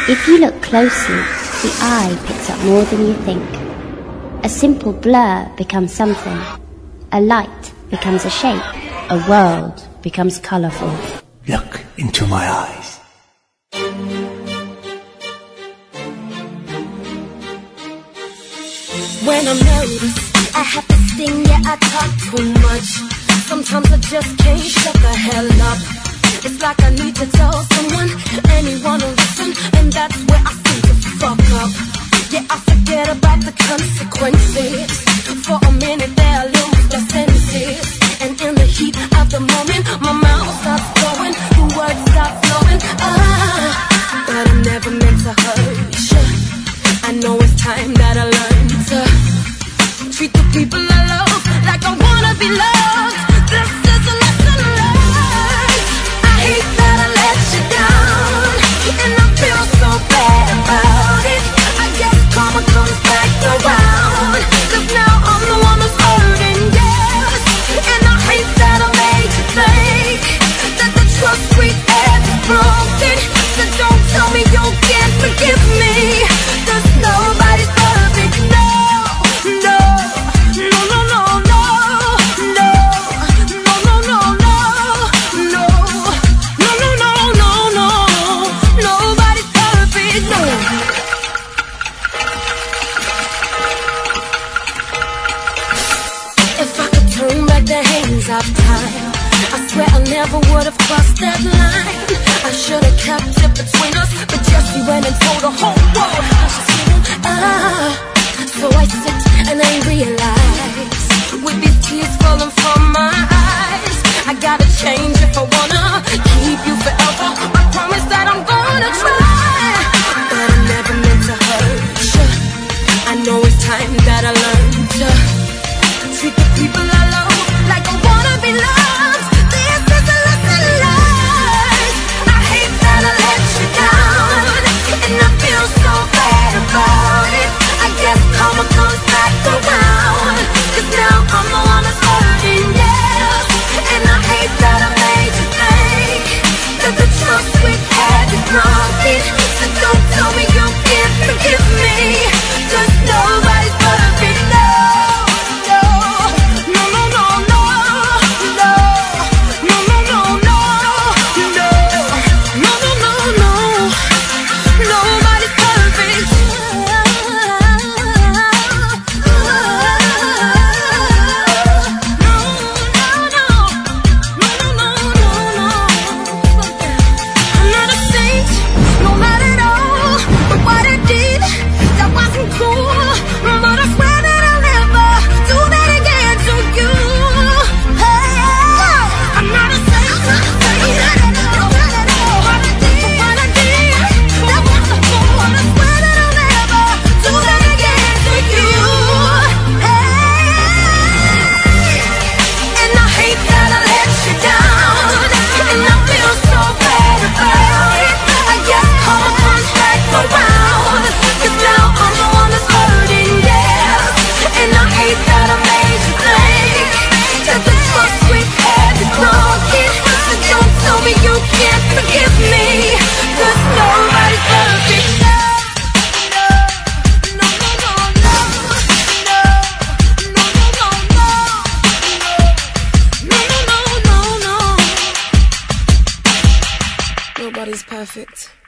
If you look closely, the eye picks up more than you think. A simple blur becomes something. A light becomes a shape. A world becomes colourful. Look into my eyes. When I'm nervous, I have to sting, yeah, I talk too much. Sometimes I just can't shut the hell up. It's like I need to tell someone, anyone to listen, and that's where I seem to fuck up. Yeah, I forget about the consequences. For a minute there, I lose the senses. And in the heat of the moment, my mouth starts flowing, the words start flowing. But I never meant to hurt you. I know it's time that I learn to treat the people I love like I wanna be loved. This is a lesson learned. I hate that I let you down, and I feel so bad about it. I guess karma comes back around, 'cause now I'm the one who's hurting, yes. And I hate that I made you think that the trust we had is broken. So don't tell me you can't forgive me, 'cause nobody's perfect, no, no, no, no, no, no, no, no, no, no, no, no, no, no, no, no, nobody's perfect, no. If I could turn back the hands of time, I swear I never would have crossed that line. I should have kept it between us, but Jesse went and told the whole world how she's feeling. So I sit and I realize, with these tears falling from my eyes, I gotta change if I wanna keep you forever. I promise that I'm gonna try, but I never meant to hurt you. I know it's time that I learn to treat the people I love like I wanna be loved. This is a lesson learned. I hate that I let you down, and I feel so bad about it. I guess karma comes back around, 'cause now I'm the one that's hurting, yeah. And I hate that I made you think that the trust we had is broken. So don't tell me you can't forgive me, 'cause nobody's perfect, no. Nobody's perfect.